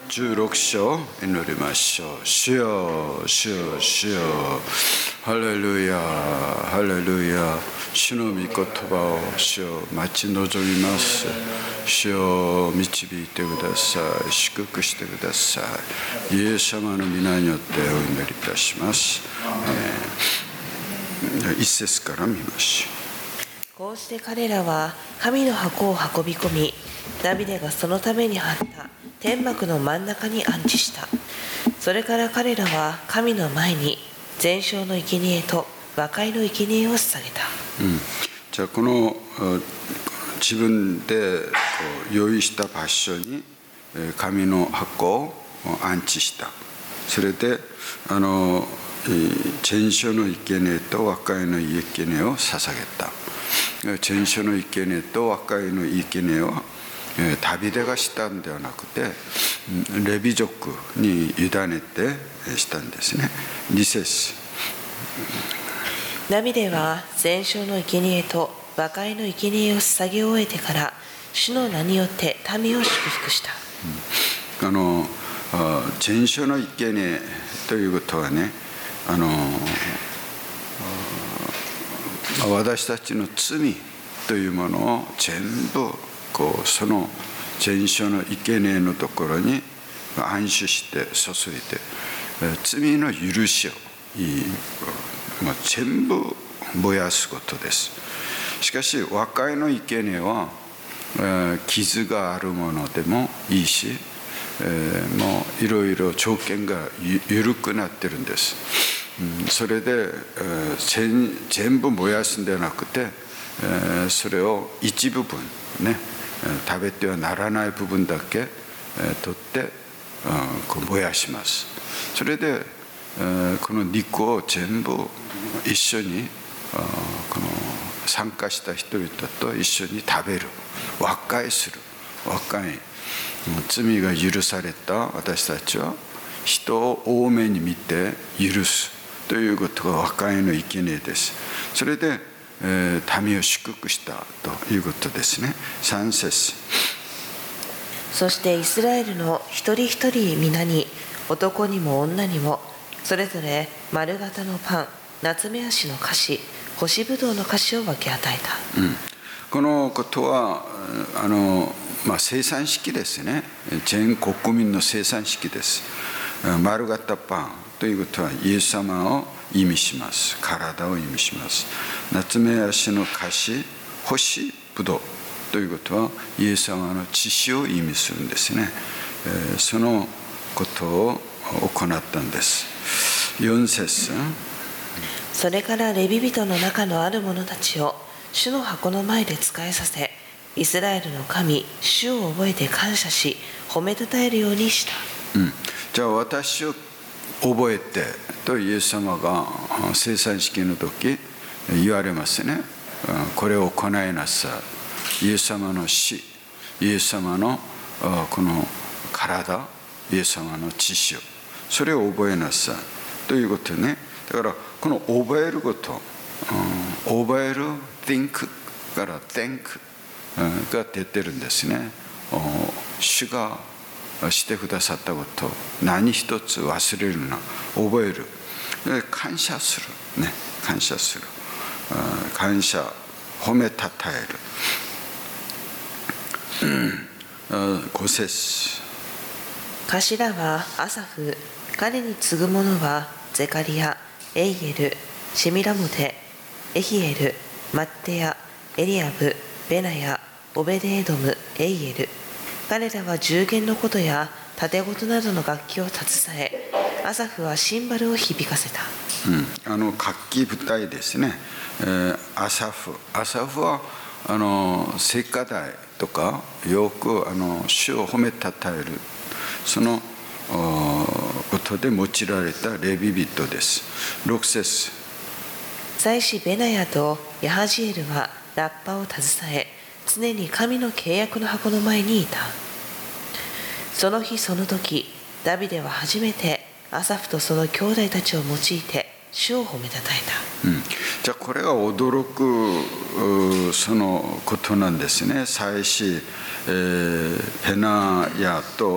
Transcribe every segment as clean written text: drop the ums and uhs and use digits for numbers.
16章祈りましょう。主よ、主よ、主よ。ハレルヤ、ハレルヤ。主の御言葉を主よ待ち望みます。主よ導いてください。祝福してください。イエス様の皆によってお祈りいたします。一節から見ましょう。 こうして彼らは神の箱を運び込み、ダビデがそのために張った天幕の真ん中に安置した。それから彼らは神の前に全焼の生贄と和解の生贄を捧げた。 じゃあこの自分で用意した場所に神の箱を安置した。それで全焼の生贄と和解の生贄を捧げた。全焼の生贄と和解の生贄はダビデがしたんではなくてレビ族に委ねてしたんですね。2節。 ダビデは全焼の生贄と和解の生贄を捧げ終えてから主の名によって民を祝福した。 全焼の生贄ということはね、私たちの罪というものを全部その全焼の生贄のところに安守して注いで罪の許しを全部燃やすことです。しかし和解の生贄は傷があるものでもいいし、もういろいろ条件が緩くなってるんです。それで全部燃やすんではなくてそれを一部分ね、食べてはならない部分だけ取って燃やします。それでこの肉を全部一緒にこの参加した人々と一緒に食べる、和解する。和解、罪が許された私たちは人を多めに見て許すということが和解の生贄です。それで民を祝福したということですね。3節。 そしてイスラエルの一人一人皆に、男にも女にもそれぞれ丸型のパン、夏目足の菓子、干しぶどうの菓子を分け与えた。 このことは生産式ですね。全国民の生産式です。丸型パンということはイエス様を意味します。体を意味します。夏目足の菓子、干しぶどうということはイエス様の血潮を意味するんですね。そのことを行ったんです。4節。 それからレビ人の中のある者たちを主の箱の前で仕えさせ、イスラエルの神主を覚えて感謝し褒めたたえるようにした。 じゃあ私を覚えてとイエス様が生産式の時言われますね。これを行いなさい。イエス様の死、イエス様のこの体、イエス様の血潮、それを覚えなさいということね。だからこの覚えること、覚える think から thank が出てるんですね。主がしてくださったことを何一つ忘れるな、覚える、感謝するね、感謝する、感謝、褒めたたえる。5節。 頭はアサフ、彼に次ぐ者はゼカリヤ、エイエル、シミラモテ、エヒエル、マッテヤ、エリアブ、ベナヤ、オベデエドム、エイエル。彼らは十弦の琴や盾琴などの楽器を携え、アサフはシンバルを響かせた。 楽器部隊ですね。アサフは聖歌隊とかよく主を褒めたたえる、そのことで用いられたレビ人です。6節。 祭司ベナヤとヤハジエルはラッパを携え、常に神の契約の箱の前にいた。その日その時、ダビデは初めてアサフとその兄弟たちを用いて主を褒めたたえた。 じゃあこれが驚くそのことなんですね。祭司ペナヤと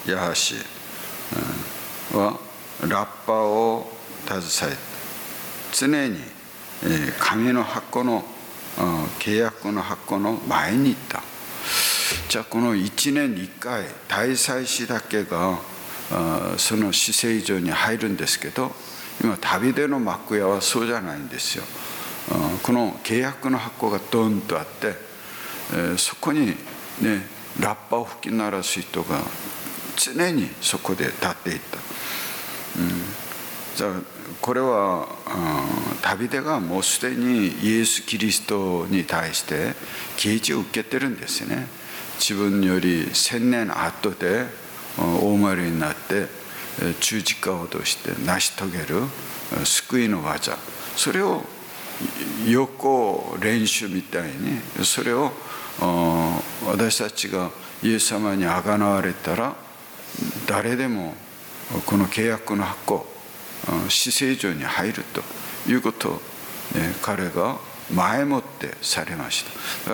ヤハシはラッパを携え、常に神の箱の契約の箱の前に行った。じゃあこの1年に1回大祭司だけがその至聖所に入るんですけど、今旅での幕屋はそうじゃないんですよ。この契約の箱がドンとあって、そこにねラッパを吹き鳴らす人が常にそこで立っていた。じゃあこれはダビデがもうすでにイエス・キリストに対して啓示を受けてるんですよね。自分より1000年後でお生まれになって十字架を通して成し遂げる救いの技、それを横練習みたいに、それを私たちがイエス様にあがなわれたら誰でもこの契約の箱、至聖所に入るということを、彼が前もってされました。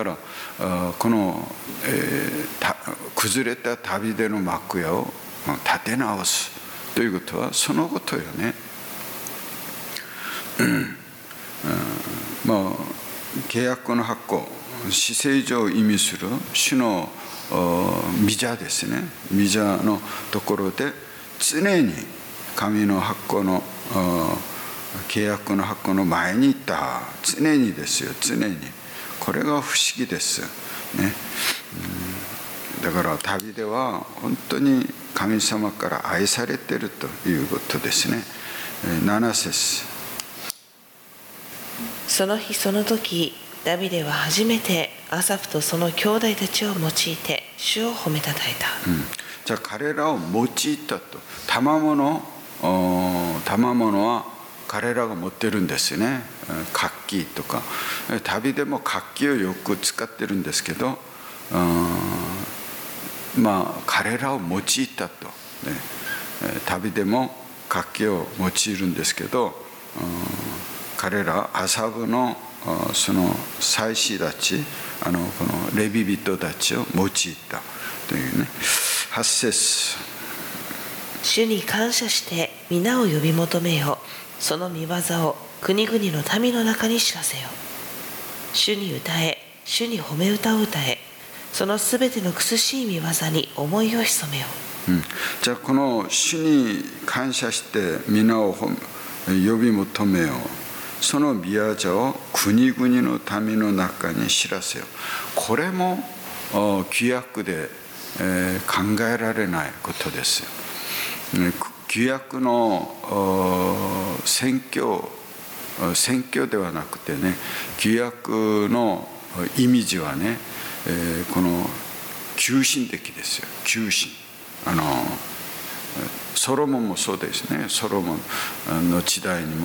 だからこの、崩れたダビデの幕屋を立て直すということはそのことよね。契約の箱、至聖所を意味する主の御座ですね。御座のところで常に神の箱の契約の箱の前にいた。常にですよ、常に。これが不思議ですね。だからダビデは本当に神様から愛されているということですね。7節。 その日その時、ダビデは初めてアサフとその兄弟たちを用いて主を褒めたたえた。 じゃあ彼らを用いたと。賜物は彼らが持ってるんですよね。活気とか。ダビデも活気をよく使ってるんですけど、彼らを用いたと、ダビデも活気を用いるんですけど、彼らアサフのその祭司たち、このレビ人たちを用いたというね。8節。 主に感謝して皆を呼び求めよ。その御業を国々の民の中に知らせよ。主に歌え、主に褒め歌を歌え。そのすべての苦しい御業に思いを潜めよ。 じゃあこの主に感謝して皆を呼び求めよ。その御業を国々の民の中に知らせよ。これも旧約で考えられないことですよ。旧約の宣教ではなくてね、旧約のイメージはね、この急進的ですよ。急進。ソロモンもそうですね。ソロモンの時代にも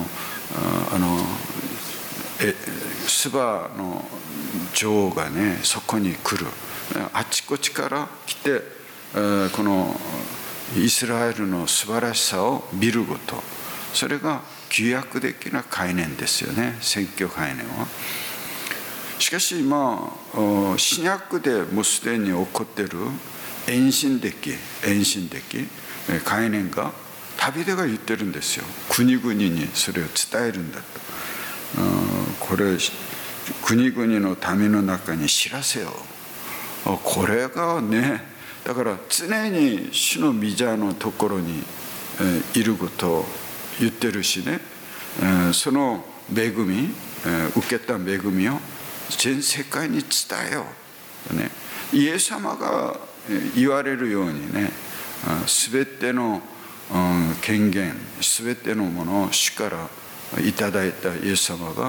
スバの女王がねそこに来る。あちこちから来てこのイスラエルの素晴らしさを見ること、それが旧約的な概念ですよね。宣教概念は。しかし新約でもうすでに起こっている遠心的概念がダビデが言ってるんですよ。国々にそれを伝えるんだと。これ国々の民の中に知らせよ。これがね、だから常に主の御座のところにいることを言ってるしね、その恵み、受けた恵みを全世界に伝えよう、ね、イエス様が言われるようにね、全ての権限、全てのものを主からいただいたイエス様が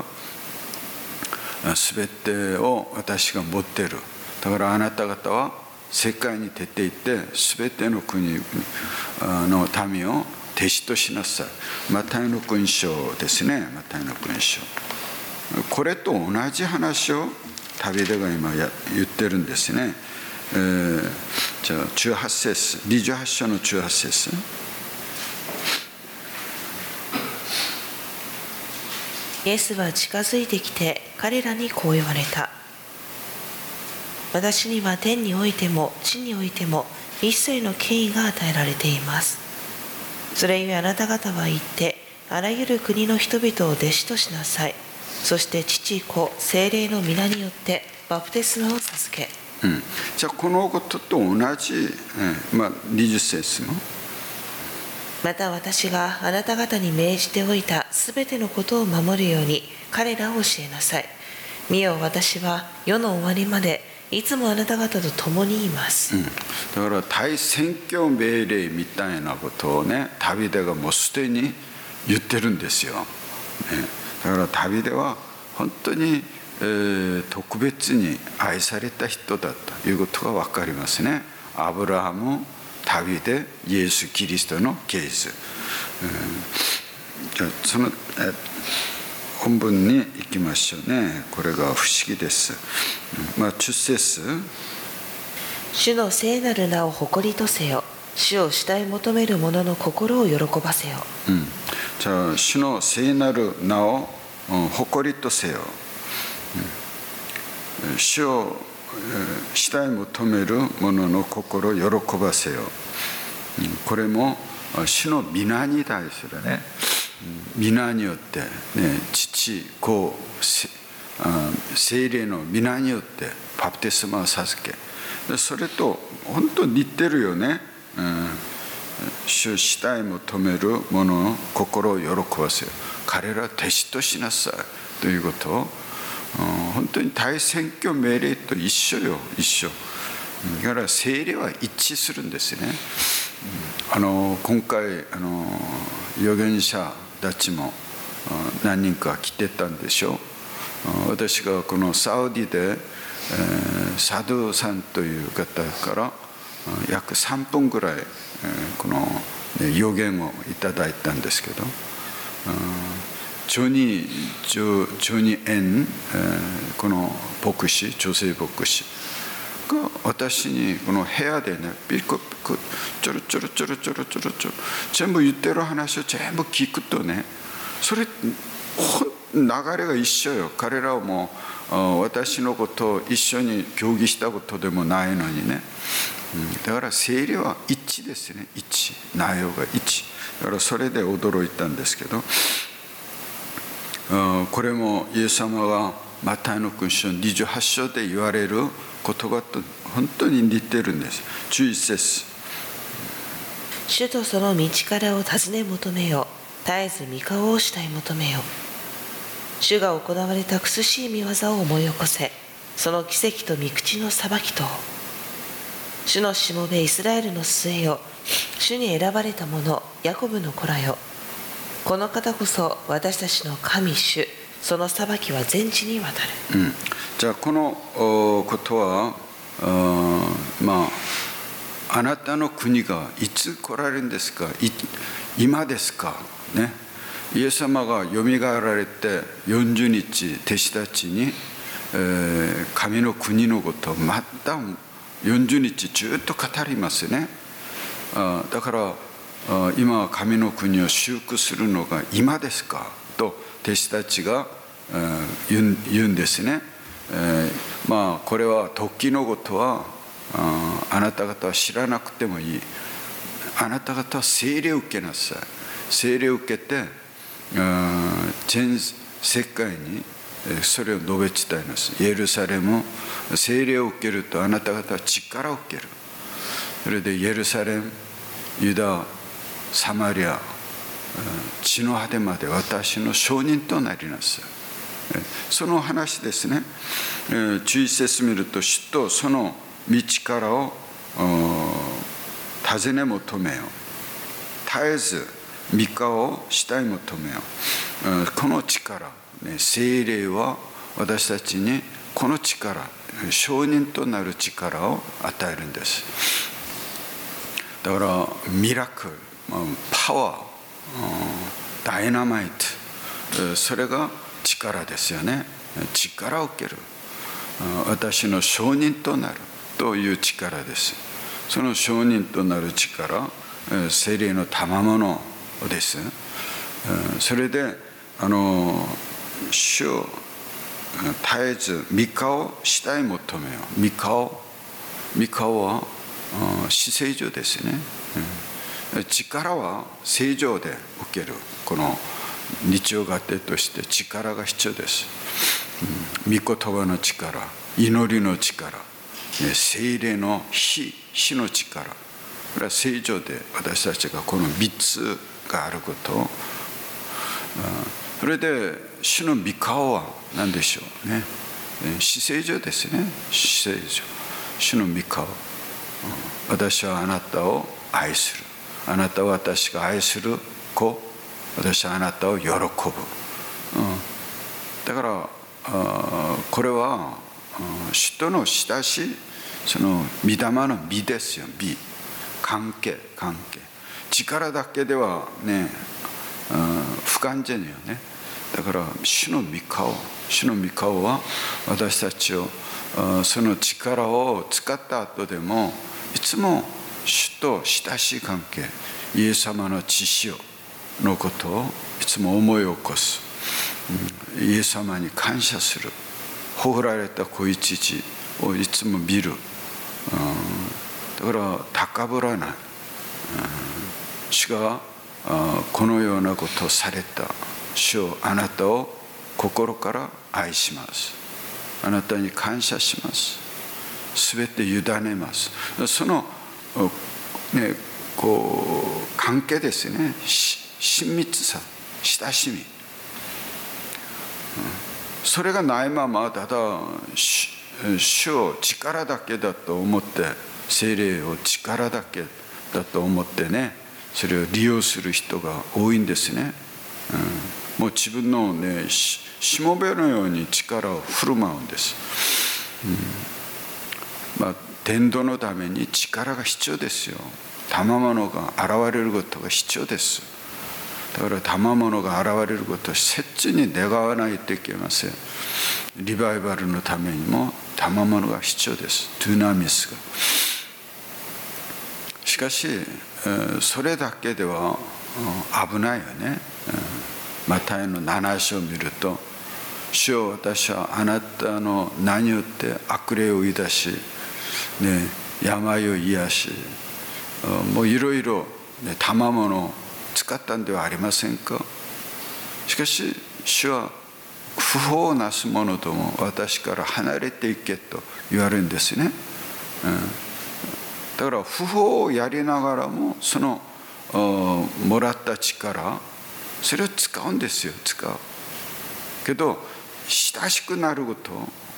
全てを私が持っている。だからあなた方は世界に出て行って全ての国の民を弟子としなさい。マタイの福音書ですね。マタイの福音書。これと同じ話をダビデが今言ってるんですね。じゃあ18節、28章の18節。 イエスは近づいてきて彼らにこう言われた。私には天においても地においても一切の権威が与えられています。それゆえあなた方は言って、あらゆる国の人々を弟子としなさい。そして父、子、聖霊の皆によってバプテスマを授け。 じゃあこのことと同じ、20節のまた私があなた方に命じておいたすべてのことを守るように彼らを教えなさい。見よ、私は世の終わりまでいつもあなた方と共にいます。 だから大宣教命令みたいなことをね、ダビデがもうすでに言ってるんですよ。だからダビデは本当に、特別に愛された人だということが分かりますね。アブラハム、ダビデ、イエス・キリストのケース。じゃあその、本文に行きましょうね。これが不思議です。10節。 主の聖なる名を誇りとせよ。主を慕い求める者の心を喜ばせよ。 じゃあ主の聖なる名を誇りとせよ。主を慕い求める者の心を喜ばせよ。これも主の皆に対するね、皆によって、父、子、聖霊の皆によってバプテスマを授け、それと本当に似てるよね。主を慕い求める者の心を喜ばせよ。彼らを弟子としなさいということを、本当に大宣教命令と一緒よ、一緒。だから聖霊は一致するんですね。今回預言者たちも何人か来てたんでしょう。私がこのサウディで、サドゥさんという方から約3分ぐらい、この予言をいただいたんですけど、ジョニー・エン、この牧師、女性牧師が私にこの部屋でね、ピコピコちょろちょろちょろちょろちょろちょろ全部言ってる話を全部聞くとね、それ流れが一緒よ。彼らはもう私のことを一緒に協議したことでもないのにね。だから聖霊は一致ですね。一致、内容が一致。だからそれで驚いたんですけど、これもイエス様がマタイの福音書28章で言われる言葉と本当に似てるんです。11節。 主とその道からを尋ね求めよ。絶えず御顔を慕い求めよ。主が行われた苦しい御業を思い起こせ。その奇跡と御口の裁きと。主のしもべイスラエルの末よ。主に選ばれた者、ヤコブの子らよ。この方こそ私たちの神主。その裁きは全地にわたる。 じゃあこのことは、あなたの国がいつ来られるんですか。今ですかね。イエス様がよみがえられて40日弟子たちに、神の国のことをまた40日ずっと語りますね。だから今神の国を修復するのが今ですかと弟子たちが言うんですね。これは時のことはあなた方は知らなくてもいい。あなた方は聖霊を受けなさい。聖霊を受けて全世界にそれを述べ伝えます。エルサレム、聖霊を受けるとあなた方は力を受ける。それでエルサレム、ユダ、サマリア、地の果てまで私の証人となりなさい。その話ですね。11節見ると、主とその道からを尋ね求めよ。絶えず御顔を慕い求めよ。この力、聖霊は私たちにこの力、証人となる力を与えるんです。だからミラクル、パワー、ダイナマイト、それが力ですよね。力を受ける。私の証人となるという力です。その証人となる力、聖霊の賜物です。それで主を絶えず御顔を慕い求めよう。御顔は死聖所ですね。力は正常で受ける、この日曜家庭として力が必要です。御言葉の力、祈りの力、聖霊の死の力、これは正常で私たちがこの3つがあることを、それで主の御顔は何でしょうね。死聖所ですね。死聖所、主の御顔、私はあなたを愛する、あなたは私が愛する子、私はあなたを喜ぶ、だからこれは主との親しいその御霊の美ですよ。美、関係、力だけではね、不完全よね。だから主の御顔は私たちをその力を使った後でもいつも主と親しい関係、イエス様の血潮のことをいつも思い起こす、イエス様に感謝する、ほられた子一児をいつも見る、だから高ぶらない、主がこのようなことをされた。主よ、あなたを心から愛します、あなたに感謝します、すべて委ねます。そのね、こう関係ですね。親密さ、親しみ、それがないままただ主を力だけだと思って、聖霊を力だけだと思ってね、それを利用する人が多いんですね。もう自分のね、しもべのように力を振る舞うんです。伝道のために力が必要ですよ。賜物が現れることが必要です。だから賜物が現れることを切に願わないといけません。リバイバルのためにも賜物が必要です。ドゥナミスが。しかしそれだけでは危ないよね。マタイの7章を見ると、主よ、私はあなたの名によって悪霊を追い出し、病を癒し、もういろいろ賜物を使ったんではありませんか。しかし主は不法をなす者ども私から離れていけと言われるんですね。だから不法をやりながらもそのもらった力、それを使うんですよ。使うけど親しくなること、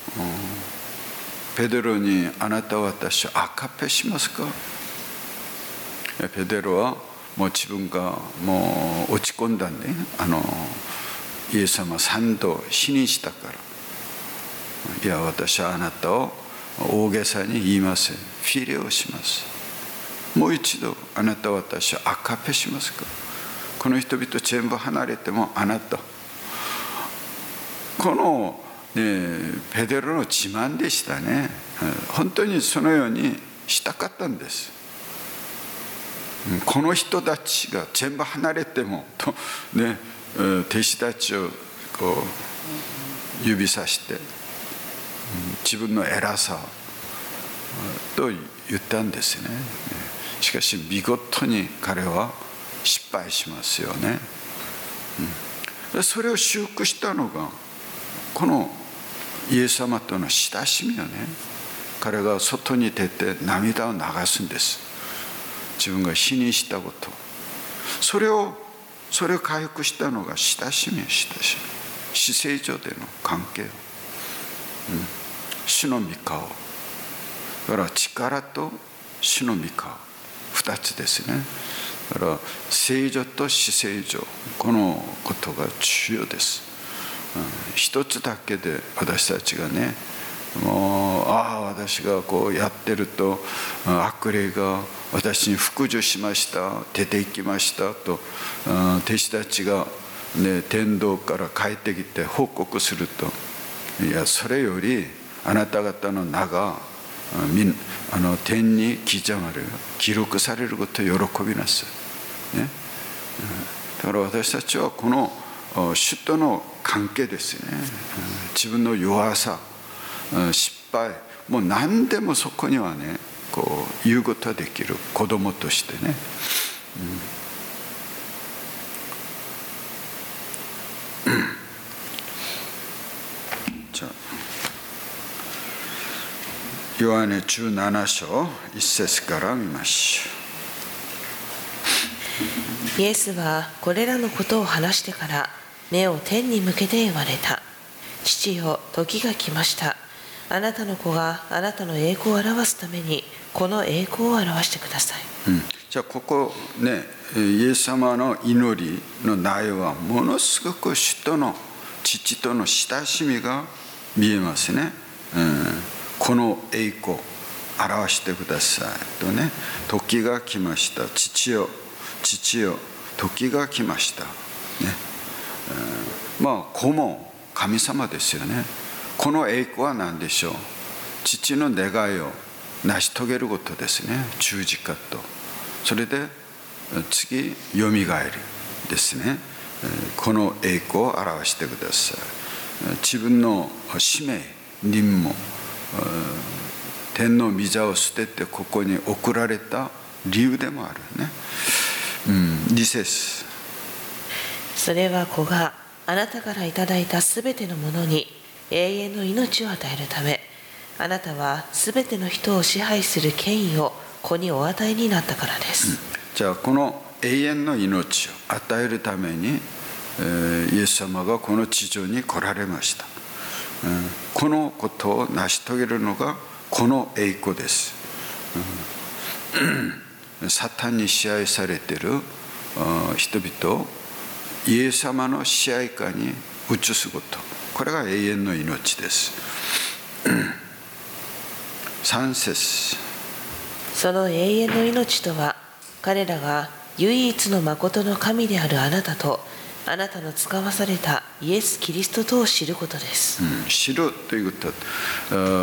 ペテロにあなたは私を赤ペしますか。ペテロはもう自分がもう落ち込んだんで、イエス様3度死にしたから、いや私はあなたを大げさに言いません、フィレをします。もう一度あなたは私を赤ペしますか。この人々全部離れてもあなた、この、ペテロの自慢でしたね。本当にそのようにしたかったんです。この人たちが全部離れてもと、弟子たちをこう指さして自分の偉さと言ったんですね。しかし見事に彼は失敗しますよね。それを修復したのがこのイエス様との親しみよね。彼が外に出て涙を流すんです。自分が死にしたこと、それを回復したのが親しみ、死聖所での関係、主の御顔、だから力と主の御顔2つですね。だから聖所と死聖所、このことが重要です。一つだけで私たちがね、もう私がこうやってると悪霊が私に服従しました、出て行きましたと弟子たちが、天道から帰ってきて報告すると、いやそれよりあなた方の名が天に記録されることを喜びなさい、だから私たちはこの主との関係ですね。自分の弱さ、失敗、もう何でもそこにはねこう言うことができる子供としてね、じゃあヨハネ17章1節から見ましょイエスはこれらのことを話してから目を天に向けて言われた。父よ、時が来ました。あなたの子があなたの栄光を表すためにこの栄光を表してください。 じゃあここね、イエス様の祈りの内容はものすごく主との父との親しみが見えますね。この栄光表してくださいとね、時が来ました。父よ、父よ、時が来ましたね。子も神様ですよね。この栄光は何でしょう。父の願いを成し遂げることですね。十字架と、それで次よみがえりですね。この栄光を表してください。自分の使命任務、天の御座を捨ててここに送られた理由でもあるね。2節、 それは子があなたからいただいたすべてのものに永遠の命を与えるため、あなたはすべての人を支配する権威を子にお与えになったからです。 じゃあこの永遠の命を与えるために、イエス様がこの地上に来られました。このことを成し遂げるのがこの栄光です。サタンに支配されている人々をイエス様の支配下に移すこと、これが永遠の命です。3節、 その永遠の命とは、彼らが唯一の誠の神であるあなたとあなたの使わされたイエス・キリストとを知ることです。 知るということ、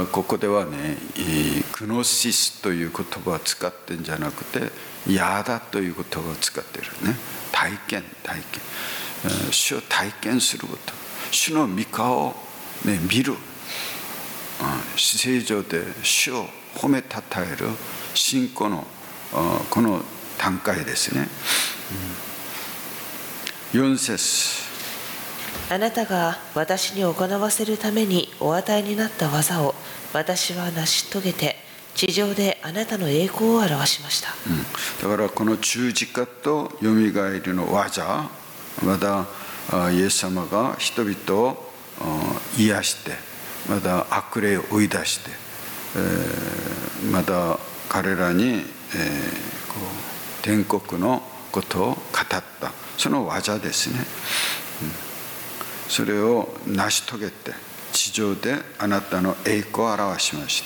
ここではね、グノシスという言葉を使ってるんじゃなくて、ヤダという言葉を使ってるね。体験、主を体験すること、主の御顔を、ね、見る、聖上で主を褒めたたえる信仰のこの段階ですね。4節、 あなたが私に行わせるためにお与えになった技を私は成し遂げて地上であなたの栄光を表しました。 だからこの十字架とよみがえりの技、またイエス様が人々を癒して、また悪霊を追い出して、また彼らに、天国のことを語った、その技ですね。それを成し遂げて地上であなたの栄光を表しました。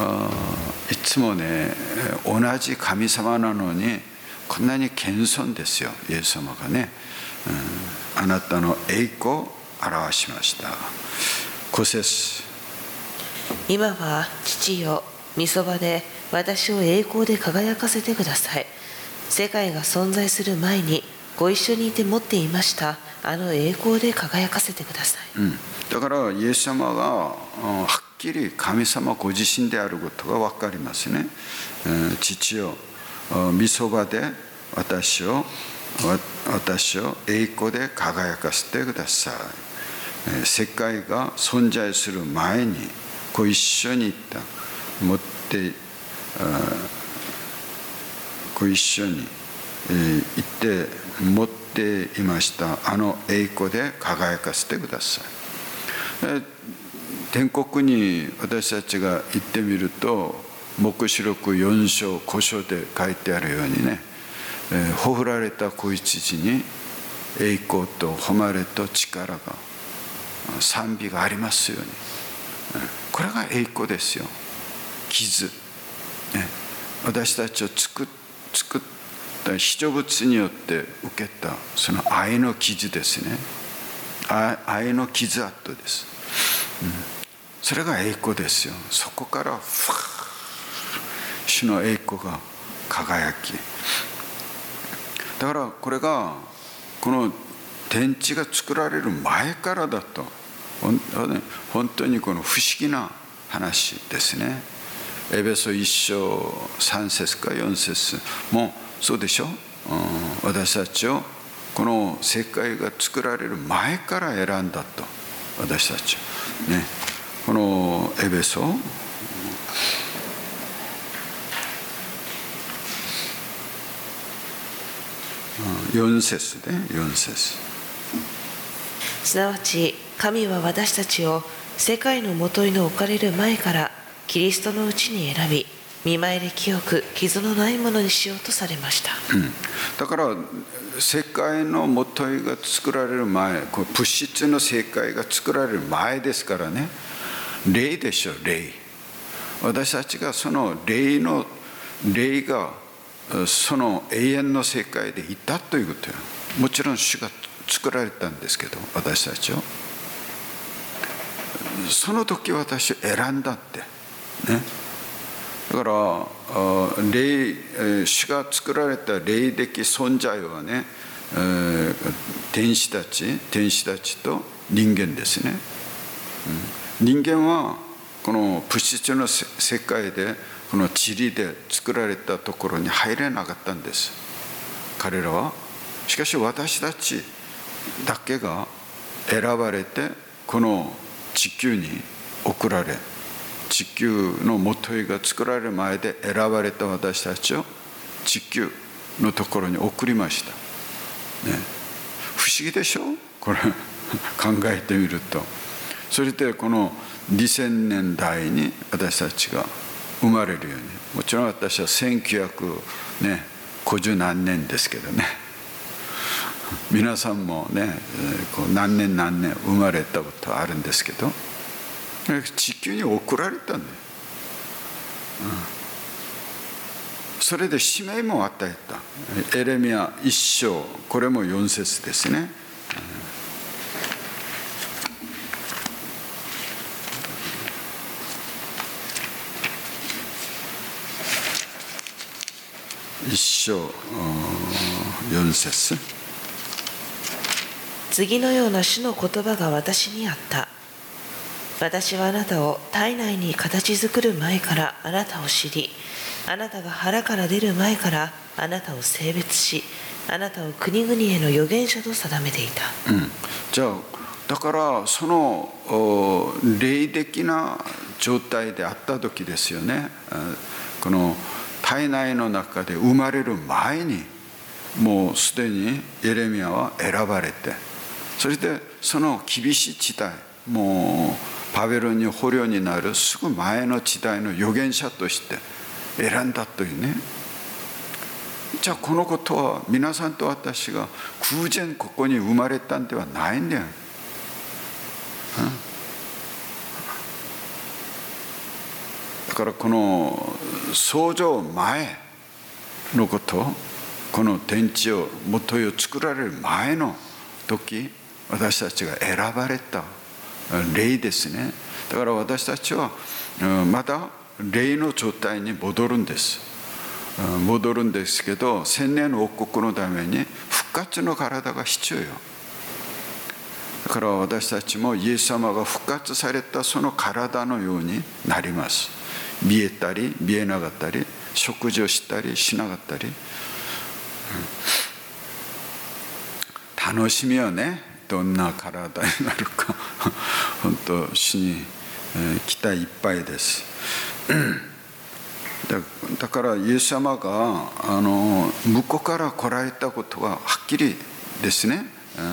いつもね、同じ神様なのにこんなに謙遜ですよ、イエス様がね。あなたの栄光を表しました。5節、 今は父よ、御そばで私を栄光で輝かせてください。世界が存在する前にご一緒にいて持っていましたあの栄光で輝かせてください。 だからイエス様がはっきり神様ご自身であることが分かりますね。父よ、御そばで私を栄光で輝かせてください。世界が存在する前にご一緒にいた、ご一緒にいて持っていましたあの栄光で輝かせてください。天国に私たちが行ってみると、黙示録4章5章で書いてあるようにね、ほふられた子羊に栄光と誉れと力が賛美がありますように、これが栄光ですよ。傷、私たちを作った被造物によって受けたその愛の傷ですね。愛の傷跡です。それが栄光ですよ。そこから主の栄光が輝き、だからこれがこの天地が作られる前からだと、本当にこの不思議な話ですね。 エベソ1章3節か4節もそうでしょ。私たちをこの世界が作られる前から選んだと。私たちね、このエベソ4節で4節。 すなわち神は私たちを世界のもといの置かれる前からキリストのうちに選び、見舞いで清く傷のないものにしようとされました。 だから世界のもといが作られる前、こう物質の世界が作られる前ですからね。霊でしょ、霊。私たちがその霊がその永遠の世界でいたということよ。もちろん主が作られたんですけど、私たちをその時私を選んだってね。だから主が作られた霊的存在はね、天使たちと人間ですね。人間はこの物質の世界でこの塵で作られたところに入れなかったんです、彼らは。しかし私たちだけが選ばれてこの地球に送られ、地球のもといが作られる前で選ばれた私たちを地球のところに送りました、ね、不思議でしょこれ考えてみると。それでこの2000年代に私たちが生まれるように、もちろん私は1950何年ですけどね、皆さんもねこう何年生まれたことあるんですけど、地球に送られたんだよ、それで使命も与えた。エレミヤ1章、これも4節ですね。1章4節。 次のような主の言葉が私にあった。私はあなたを体内に形作る前からあなたを知り、あなたが腹から出る前からあなたを性別し、あなたを国々への預言者と定めていた。 じゃあだからその霊的な状態であった時ですよね。この体内の中で生まれる前にもうすでにエレミヤは選ばれて、それでその厳しい時代、もうバベロンに捕虜になるすぐ前の時代の預言者として選んだというね。じゃあこのことは皆さんと私が偶然ここに生まれたんではないんだよ。だからこの創造前のこと、この天地を元を作られる前の時、私たちが選ばれた霊ですね。だから私たちはまだ霊の状態に戻るんですけど、千年の王国のために復活の体が必要よ。だから私たちもイエス様が復活されたその体のようになります。見えたり見えなかったり、食事をしたりしなかったり、楽しみはね、どんな体になるか本当主に期待いっぱいです。だからイエス様が向こうから来られたことははっきりですね。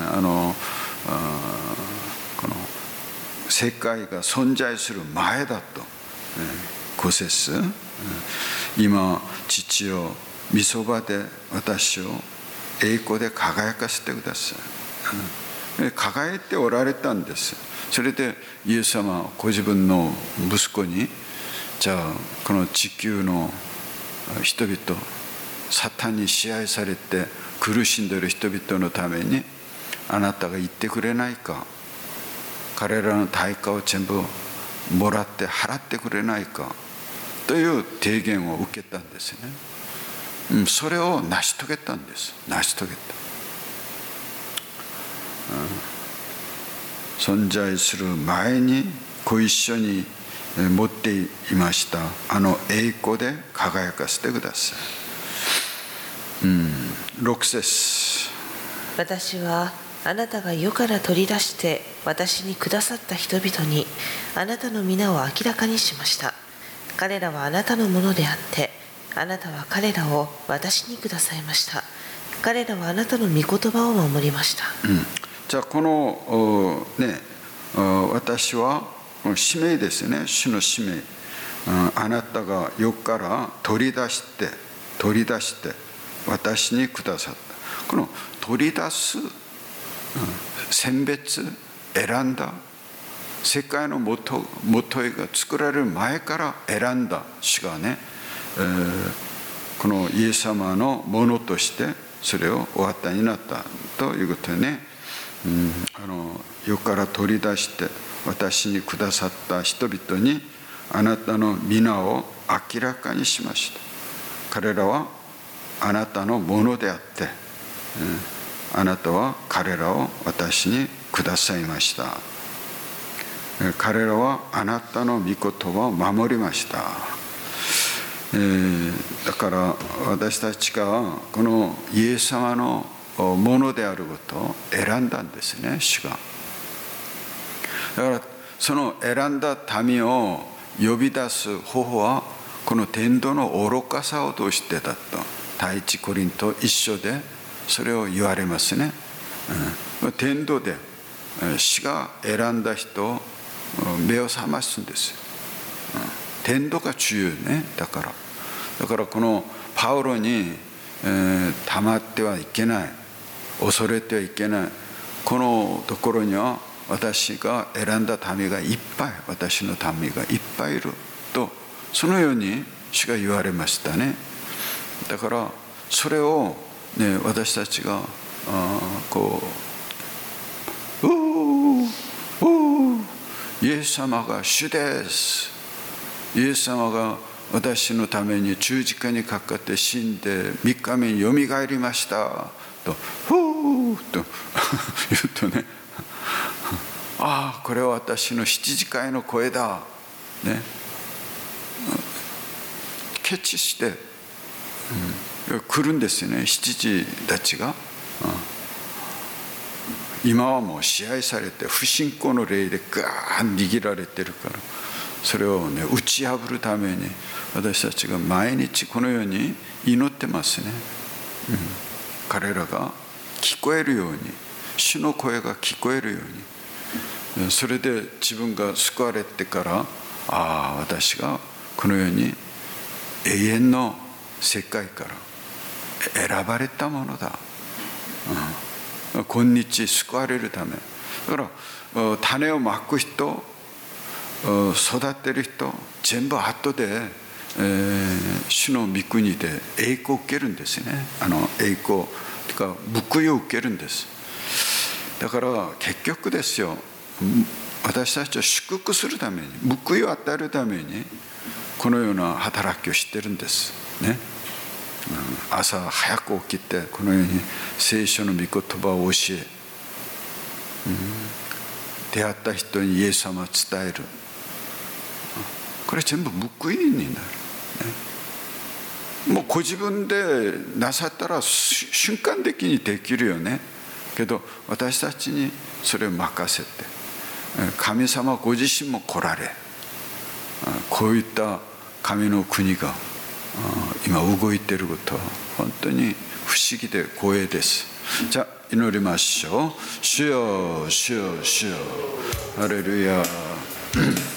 この世界が存在する前だと、5節、今父よ御そばで私を栄光で輝かせてください、輝いておられたんです。それでイエス様はご自分の息子に、じゃあこの地球の人々、サタンに支配されて苦しんでいる人々のためにあなたが言ってくれないか、彼らの対価を全部もらって払ってくれないかという提言を受けたんですね。それを成し遂げたんです。成し遂げた、存在する前にご一緒に持っていましたあの栄光で輝かせてください。6節。 私はあなたが世から取り出して私にくださった人々にあなたの皆を明らかにしました。彼らはあなたのものであって、あなたは彼らを私にくださいました。彼らはあなたの御言葉を守りました。 じゃあこの私は使命ですね、主の使命、あなたが世から取り出して私にくださった。この取り出す、選別、選んだ、世界の元へが作られる前から選んだ主がね、このイエス様のものとしてそれをお与えになったということでね、世から取り出して私にくださった人々にあなたの皆を明らかにしました。彼らはあなたのものであって、あなたは彼らを私にくださいました。彼らはあなたの御言葉を守りました。だから私たちがこのイエス様のものであることを選んだんですね、主が。だからその選んだ民を呼び出す方法はこの伝道の愚かさを通してだと第一コリント一緒でそれを言われますね。伝道で主が選んだ人を目を覚ますんですよ。伝道が重要ね。だからこのパウロに黙ってはいけない、恐れてはいけない、このところには私が選んだ民がいっぱい、私の民がいっぱいいると、そのように主が言われましたね。だからそれを、ね、私たちがイエス様が主です、イエス様が私のために十字架にかかって死んで3日目によみがえりましたとと言うとね、ああこれは私の羊飼いの声だね、ケチして、来るんですよね、羊たちが。今はもう支配されて不信仰の霊でガーン握られてるから、それをね打ち破るために私たちが毎日このように祈ってますね。彼らが聞こえるように、主の声が聞こえるように、それで自分が救われてから、ああ私がこのように永遠の世界から選ばれたものだ、今日救われるためだから、種をまく人、育てる人、全部後で、主の御国で栄光を受けるんですね。栄光というか報いを受けるんです。だから結局ですよ、私たちを祝福するために、報いを与えるためにこのような働きをしてるんですね。朝早く起きてこのように聖書の御言葉を教え、出会った人にイエス様を伝える、これ全部報いになる、ね、もうご自分でなさったら瞬間的にできるよね。けど私たちにそれを任せて、神様ご自身も来られ、こういった神の国が今動いていることは本当に不思議で光栄です。じゃあ祈りましょう。主よ主よ主よ、ハレルヤ。